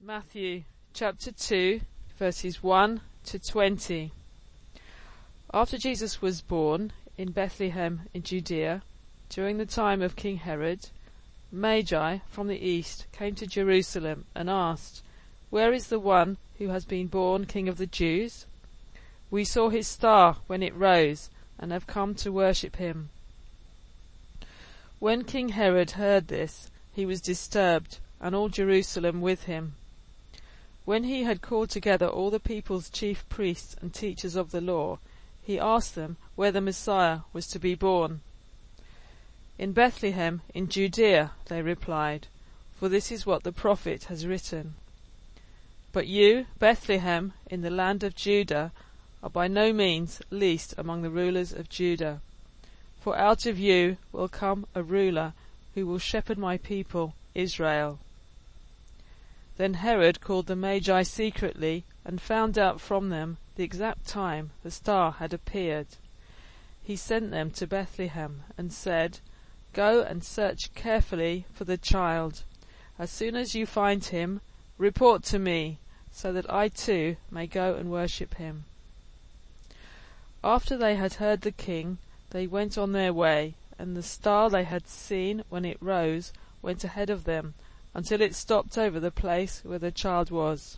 Matthew chapter 2 verses 1 to 20. After Jesus was born in Bethlehem in Judea, during the time of King Herod, Magi from the east came to Jerusalem and asked, "Where is the one who has been born King of the Jews? We saw his star when it rose and have come to worship him." When King Herod heard this, he was disturbed, and all Jerusalem with him. When he had called together all the people's chief priests and teachers of the law, he asked them where the Messiah was to be born. "In Bethlehem in Judea," they replied, "for this is what the prophet has written. But you, Bethlehem, in the land of Judah, are by no means least among the rulers of Judah. For out of you will come a ruler who will shepherd my people, Israel." Then Herod called the Magi secretly and found out from them the exact time the star had appeared. He sent them to Bethlehem and said, "Go and search carefully for the child. As soon as you find him, report to me, so that I too may go and worship him." After they had heard the king, they went on their way, and the star they had seen when it rose went ahead of them, until it stopped over the place where the child was.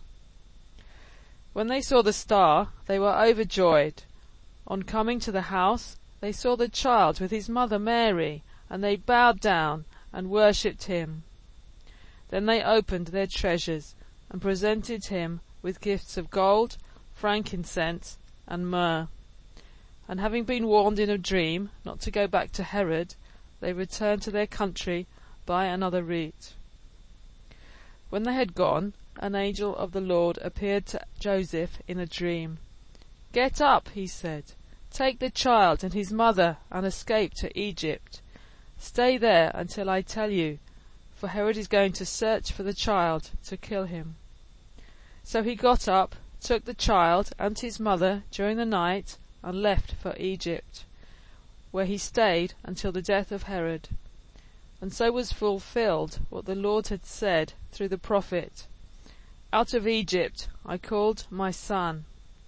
When they saw the star, they were overjoyed. On coming to the house, they saw the child with his mother Mary, and they bowed down and worshipped him. Then they opened their treasures and presented him with gifts of gold, frankincense, and myrrh. And having been warned in a dream not to go back to Herod, they returned to their country by another route. When they had gone, an angel of the Lord appeared to Joseph in a dream. "Get up," he said, "take the child and his mother and escape to Egypt. Stay there until I tell you, for Herod is going to search for the child to kill him." So he got up, took the child and his mother during the night, and left for Egypt, where he stayed until the death of Herod. And so was fulfilled what the Lord had said through the prophet, "Out of Egypt I called my son."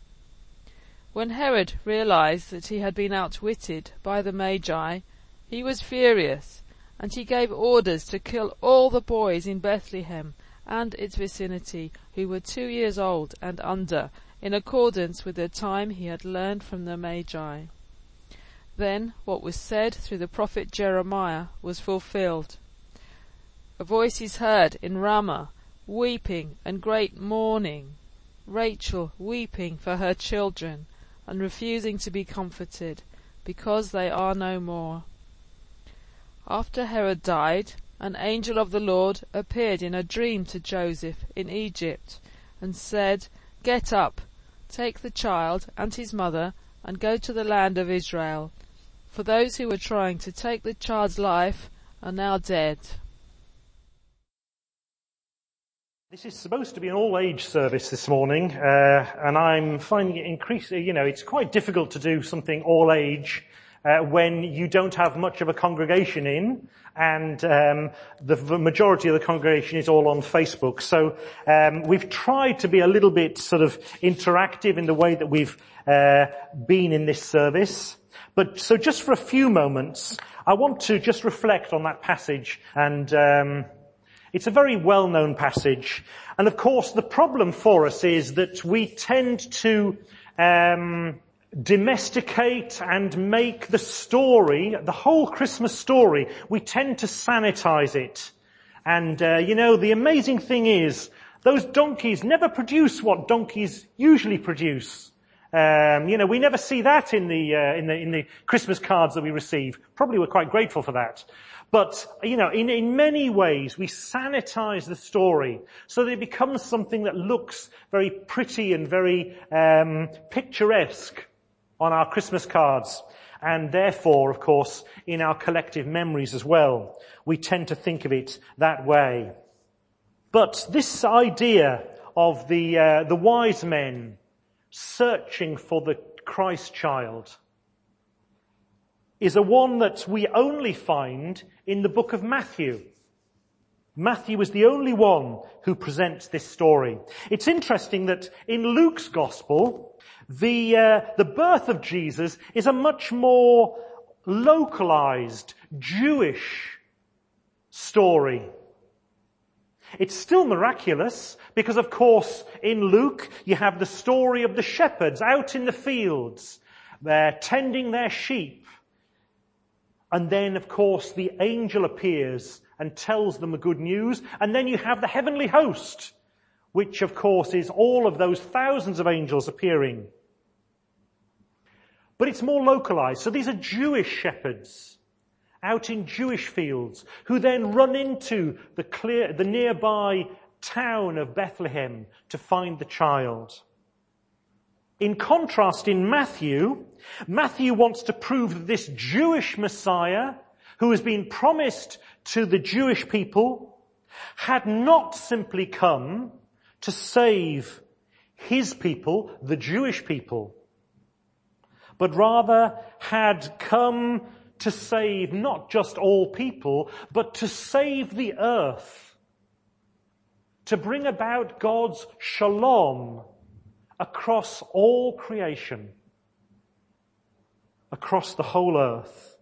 When Herod realized that he had been outwitted by the Magi, he was furious, and he gave orders to kill all the boys in Bethlehem and its vicinity who were 2 years old and under, in accordance with the time he had learned from the Magi. Then what was said through the prophet Jeremiah was fulfilled. "A voice is heard in Ramah, weeping and great mourning, Rachel weeping for her children, and refusing to be comforted, because they are no more." After Herod died, an angel of the Lord appeared in a dream to Joseph in Egypt, and said, "Get up, take the child and his mother, and go to the land of Israel, for those who were trying to take the child's life are now dead." This is supposed to be an all-age service this morning, and I'm finding it increasingly, it's quite difficult to do something all-age when you don't have much of a congregation in, and the majority of the congregation is all on Facebook. So we've tried to be a little bit sort of interactive in the way that we've been in this service. But so just for a few moments, I want to just reflect on that passage, and it's a very well-known passage. And of course, the problem for us is that we tend to domesticate and make the story, the whole Christmas story, we tend to sanitize it. And the amazing thing is, those donkeys never produce what donkeys usually produce. We never see that in the Christmas cards that we receive. Probably we're quite grateful for that. But, in many ways, we sanitize the story so that it becomes something that looks very pretty and very picturesque on our Christmas cards. And therefore, of course, in our collective memories as well. We tend to think of it that way. But this idea of the wise men searching for the Christ child is a one that we only find in the book of Matthew. Matthew is the only one who presents this story. It's interesting that in Luke's gospel, the birth of Jesus is a much more localized Jewish story. It's still miraculous because, of course, in Luke you have the story of the shepherds out in the fields. They're tending their sheep. And then, of course, the angel appears and tells them the good news. And then you have the heavenly host, which, of course, is all of those thousands of angels appearing. But it's more localized. So these are Jewish shepherds out in Jewish fields who then run into the nearby town of Bethlehem to find the child. In contrast, in Matthew wants to prove that this Jewish Messiah, who has been promised to the Jewish people, had not simply come to save his people, the Jewish people, but rather had come to save not just all people, but to save the earth, to bring about God's shalom across all creation, across the whole earth.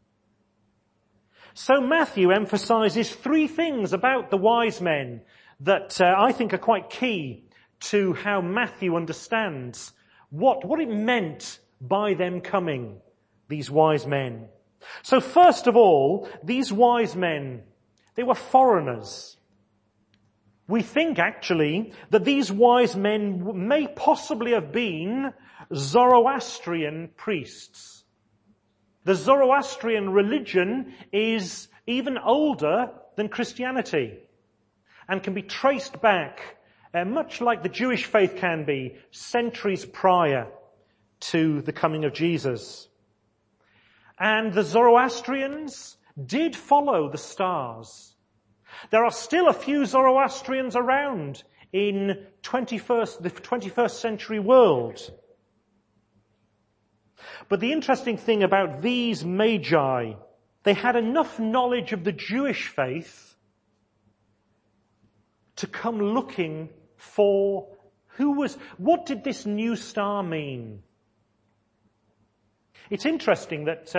So Matthew emphasizes three things about the wise men that I think are quite key to how Matthew understands what it meant by them coming, these wise men. So first of all, these wise men, they were foreigners. We think actually that these wise men may possibly have been Zoroastrian priests. The Zoroastrian religion is even older than Christianity and can be traced back, much like the Jewish faith can be, centuries prior to the coming of Jesus. And the Zoroastrians did follow the stars. There are still a few Zoroastrians around in the 21st century world. But the interesting thing about these magi, they had enough knowledge of the Jewish faith to come looking for what did this new star mean? It's interesting that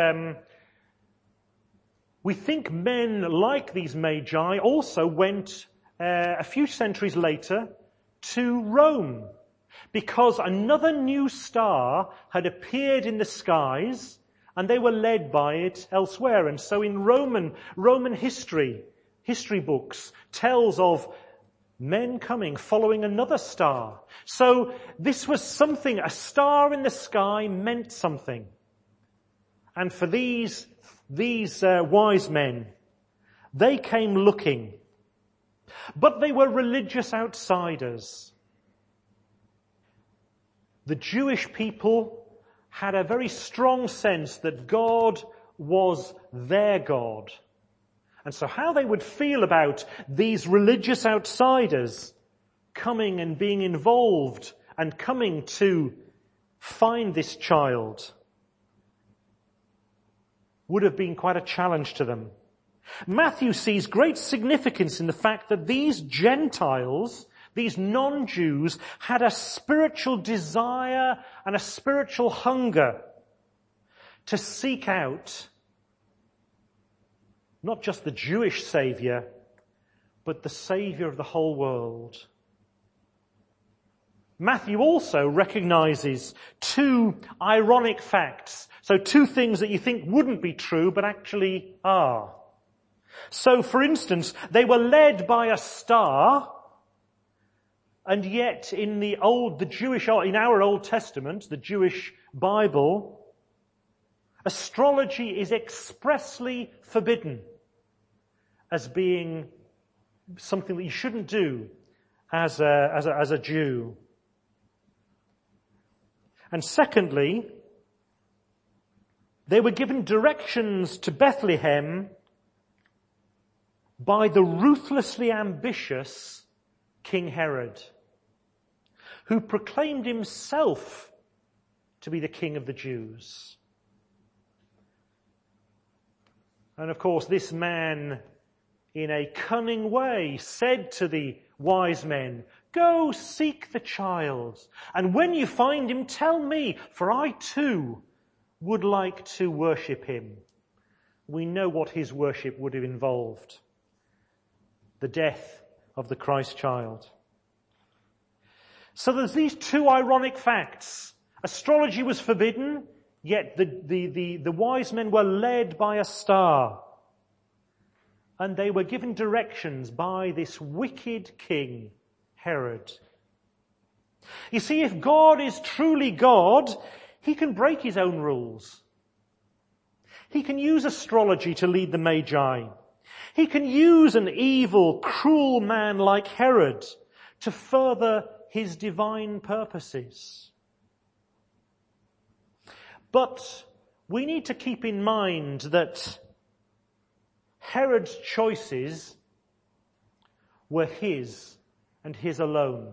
we think men like these magi also went a few centuries later to Rome because another new star had appeared in the skies and they were led by it elsewhere. And so in Roman history books tells of men coming following another star. So this was something, a star in the sky meant something. And for these wise men, they came looking. But they were religious outsiders. The Jewish people had a very strong sense that God was their God. And so how they would feel about these religious outsiders coming and being involved and coming to find this child would have been quite a challenge to them. Matthew sees great significance in the fact that these Gentiles, these non-Jews, had a spiritual desire and a spiritual hunger to seek out not just the Jewish Saviour, but the Saviour of the whole world. Matthew also recognizes two ironic facts. So two things that you think wouldn't be true, but actually are. So, for instance, they were led by a star, and yet in in our Old Testament, the Jewish Bible, astrology is expressly forbidden as being something that you shouldn't do as a Jew. And secondly, they were given directions to Bethlehem by the ruthlessly ambitious King Herod, who proclaimed himself to be the king of the Jews. And of course, this man in a cunning way, said to the wise men, "Go seek the child, and when you find him, tell me, for I too would like to worship him." We know what his worship would have involved: the death of the Christ child. So there's these two ironic facts. Astrology was forbidden, yet the wise men were led by a star. And they were given directions by this wicked king, Herod. You see, if God is truly God, he can break his own rules. He can use astrology to lead the Magi. He can use an evil, cruel man like Herod to further his divine purposes. But we need to keep in mind that Herod's choices were his and his alone.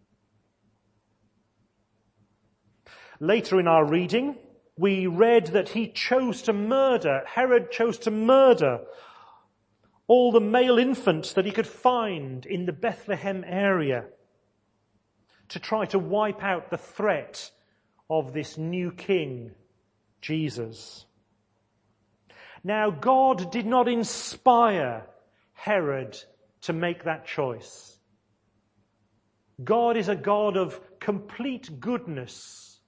Later in our reading, we read that Herod chose to murder all the male infants that he could find in the Bethlehem area to try to wipe out the threat of this new king, Jesus. Now, God did not inspire Herod to make that choice. God is a God of complete goodness.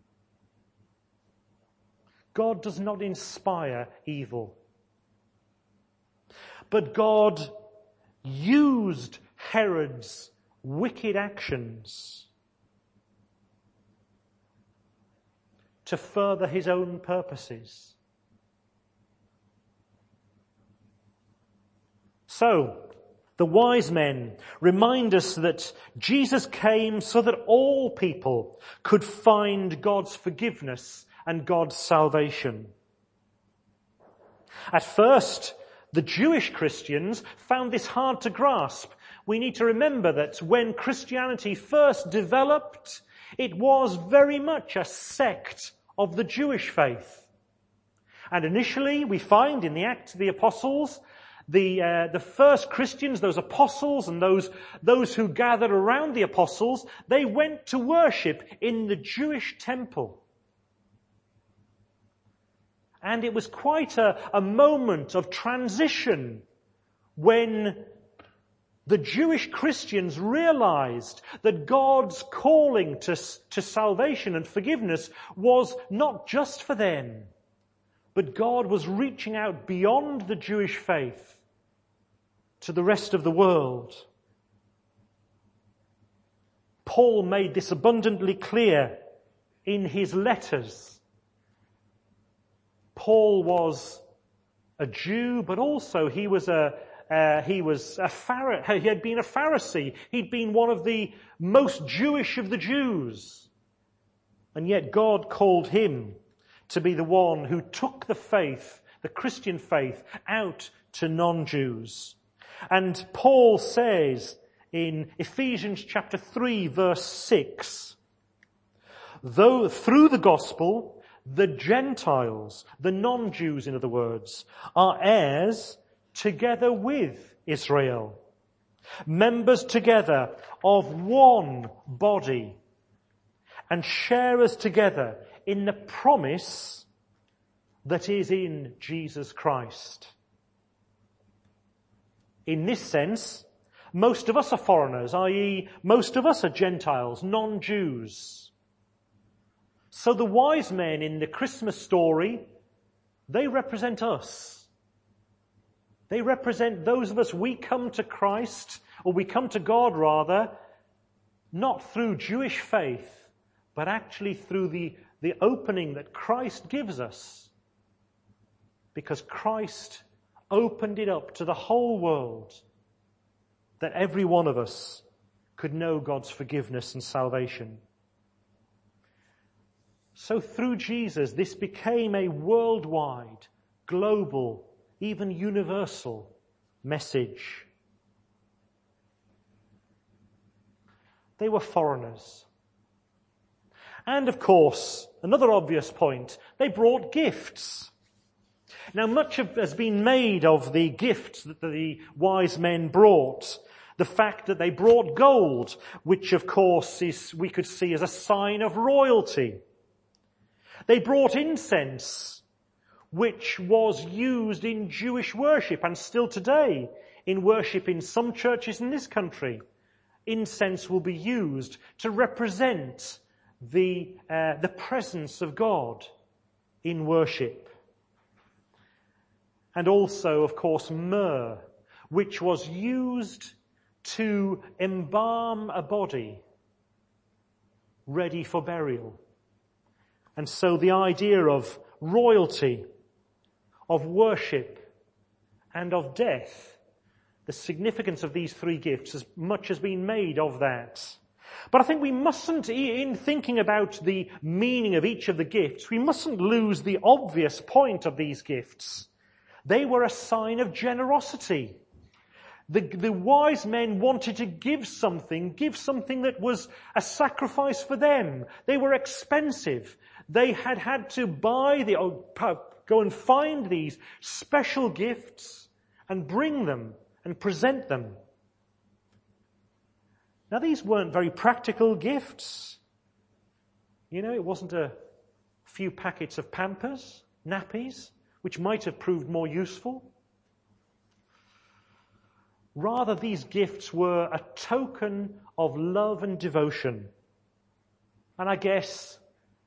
God does not inspire evil. But God used Herod's wicked actions to further his own purposes. So, the wise men remind us that Jesus came so that all people could find God's forgiveness and God's salvation. At first, the Jewish Christians found this hard to grasp. We need to remember that when Christianity first developed, it was very much a sect of the Jewish faith. And initially, we find in the Acts of the Apostles, the first Christians, those apostles and those who gathered around the apostles, they went to worship in the Jewish temple. And it was quite a moment of transition when the Jewish Christians realized that God's calling to salvation and forgiveness was not just for them, but God was reaching out beyond the Jewish faith to the rest of the world. Paul made this abundantly clear in his letters. Paul was a Jew, but also he had been a Pharisee. He'd been one of the most Jewish of the Jews. And yet God called him to be the one who took the faith, the Christian faith, out to non-Jews. And Paul says in Ephesians chapter 3 verse 6, though through the gospel, the Gentiles, the non-Jews in other words, are heirs together with Israel, members together of one body, and sharers together in the promise that is in Jesus Christ. In this sense, most of us are foreigners, i.e., most of us are Gentiles, non-Jews. So the wise men in the Christmas story, they represent us. They represent those of us, we come to Christ, or we come to God rather, not through Jewish faith, but actually through the opening that Christ gives us. Because Christ opened it up to the whole world, that every one of us could know God's forgiveness and salvation. So through Jesus, this became a worldwide, global, even universal message. They were foreigners. And of course, another obvious point, they brought gifts. Now, much has been made of the gifts that the wise men brought. The fact that they brought gold, which of course we could see as a sign of royalty. They brought incense, which was used in Jewish worship and still today in worship in some churches in this country. Incense will be used to represent the presence of God in worship. And also, of course, myrrh, which was used to embalm a body ready for burial. And so the idea of royalty, of worship, and of death, the significance of these three gifts, as much has been made of that. But I think we mustn't, in thinking about the meaning of each of the gifts, we mustn't lose the obvious point of these gifts. They were a sign of generosity. The wise men wanted to give something that was a sacrifice for them. They were expensive. They had to go and find these special gifts and bring them and present them. Now, these weren't very practical gifts. It wasn't a few packets of Pampers, nappies, which might have proved more useful. Rather, these gifts were a token of love and devotion. And I guess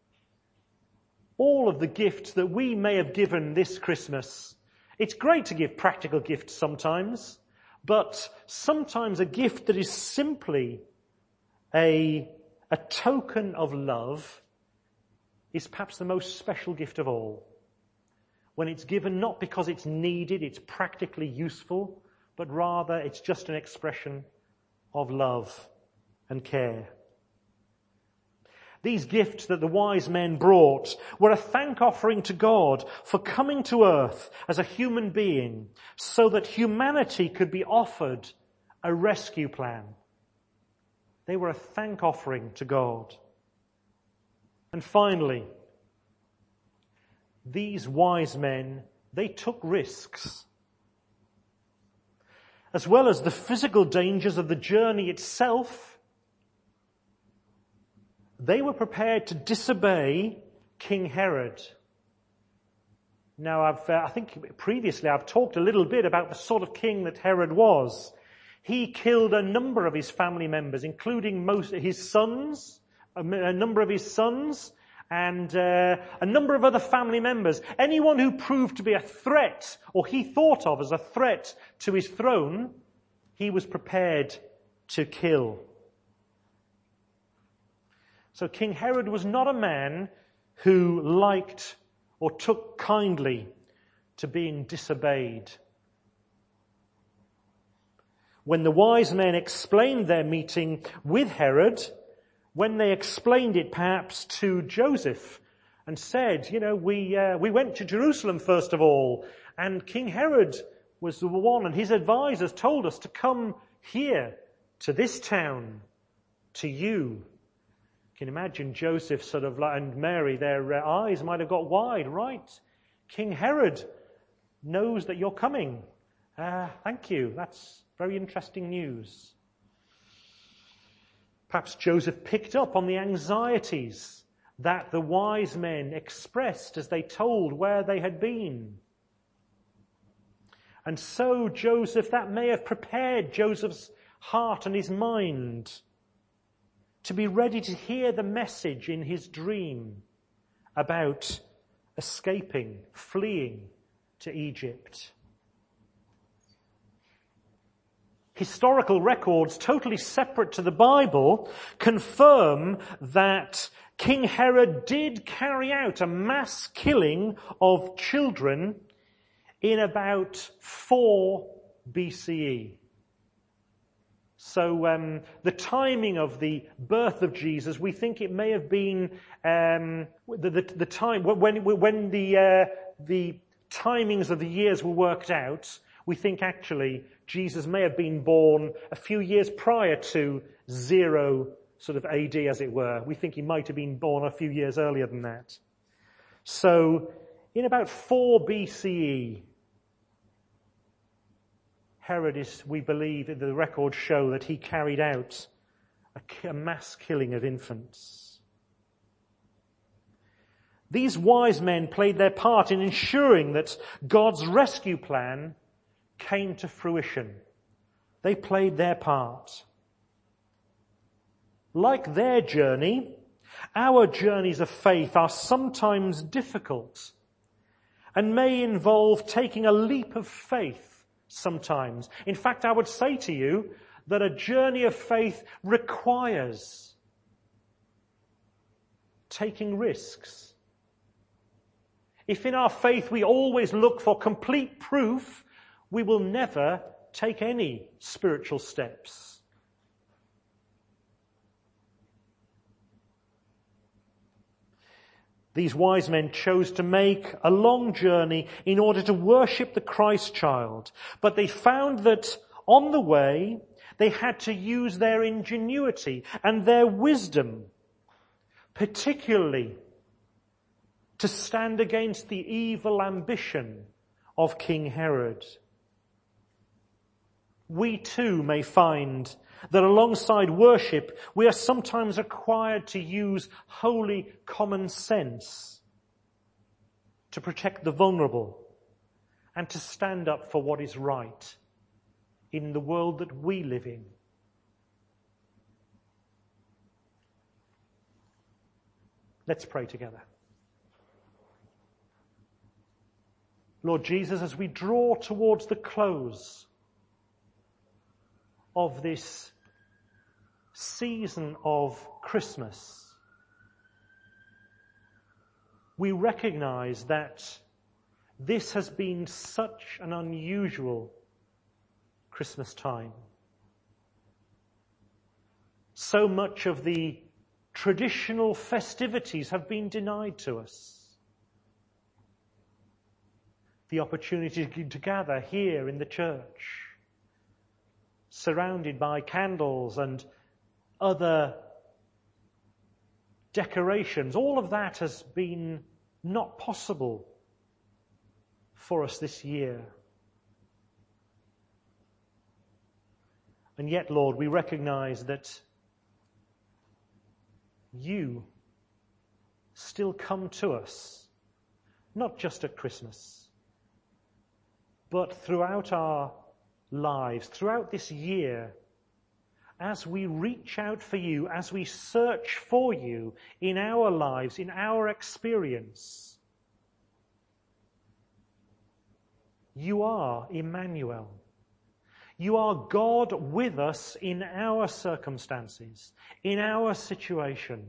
all of the gifts that we may have given this Christmas, it's great to give practical gifts sometimes, but sometimes a gift that is simply a token of love is perhaps the most special gift of all. When it's given not because it's needed, it's practically useful, but rather it's just an expression of love and care. These gifts that the wise men brought were a thank offering to God for coming to earth as a human being so that humanity could be offered a rescue plan. They were a thank offering to God. And finally, these wise men, they took risks. As well as the physical dangers of the journey itself, they were prepared to disobey King Herod. Now, I think previously I've talked a little bit about the sort of king that Herod was. He killed a number of his family members, including his sons, a number of his sons, and a number of other family members. Anyone who proved to be a threat, or he thought of as a threat to his throne, he was prepared to kill. So King Herod was not a man who liked or took kindly to being disobeyed. When the wise men explained their meeting with Herod, when they explained it perhaps to Joseph and said, we went to Jerusalem first of all, and King Herod was the one, and his advisors told us to come here, to this town, to you. You can imagine Joseph and Mary, their eyes might have got wide, right? King Herod knows that you're coming. Thank you. That's very interesting news. Perhaps Joseph picked up on the anxieties that the wise men expressed as they told where they had been. And so that may have prepared Joseph's heart and his mind to be ready to hear the message in his dream about escaping, fleeing to Egypt. Historical records, totally separate to the Bible, confirm that King Herod did carry out a mass killing of children in about 4 BCE. So the timing of the birth of Jesus, we think it may have been the time when the timings of the years were worked out. We think actually Jesus may have been born a few years prior to 0 sort of AD, as it were. We think he might have been born a few years earlier than that. So In about 4 BCE, Herod we believe, the records show that he carried out a mass killing of infants. These wise men played their part in ensuring that God's rescue plan came to fruition. They played their part. Like their journey, our journeys of faith are sometimes difficult and may involve taking a leap of faith sometimes. In fact, I would say to you that a journey of faith requires taking risks. If in our faith we always look for complete proof, we will never take any spiritual steps. These wise men chose to make a long journey in order to worship the Christ child, but they found that on the way they had to use their ingenuity and their wisdom, particularly to stand against the evil ambition of King Herod. We too may find that alongside worship, we are sometimes required to use holy common sense to protect the vulnerable and to stand up for what is right in the world that we live in. Let's pray together. Lord Jesus, as we draw towards the close of this season of Christmas, we recognize that this has been such an unusual Christmas time. So much of the traditional festivities have been denied to us. The opportunity to gather here in the church, surrounded by candles and other decorations, all of that has been not possible for us this year. And yet, Lord, we recognize that you still come to us, not just at Christmas, but throughout our lives, throughout this year, as we reach out for you, as we search for you in our lives, in our experience. You are Emmanuel. You are God with us in our circumstances, in our situation.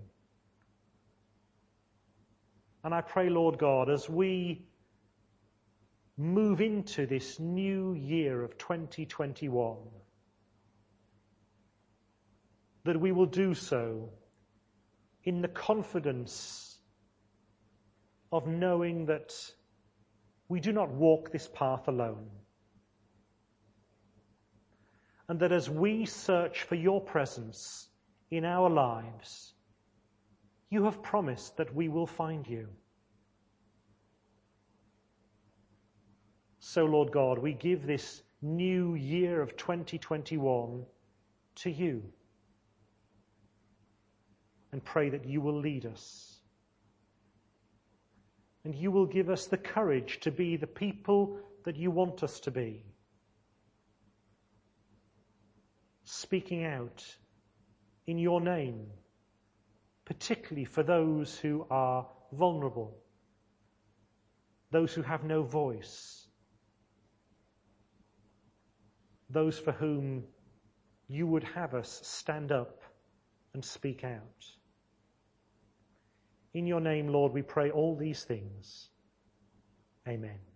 And I pray, Lord God, as we move into this new year of 2021, that we will do so in the confidence of knowing that we do not walk this path alone. And that as we search for your presence in our lives, you have promised that we will find you. So, Lord God, we give this new year of 2021 to you and pray that you will lead us. And you will give us the courage to be the people that you want us to be. Speaking out in your name, particularly for those who are vulnerable, those who have no voice, those for whom you would have us stand up and speak out. In your name, Lord, we pray all these things. Amen.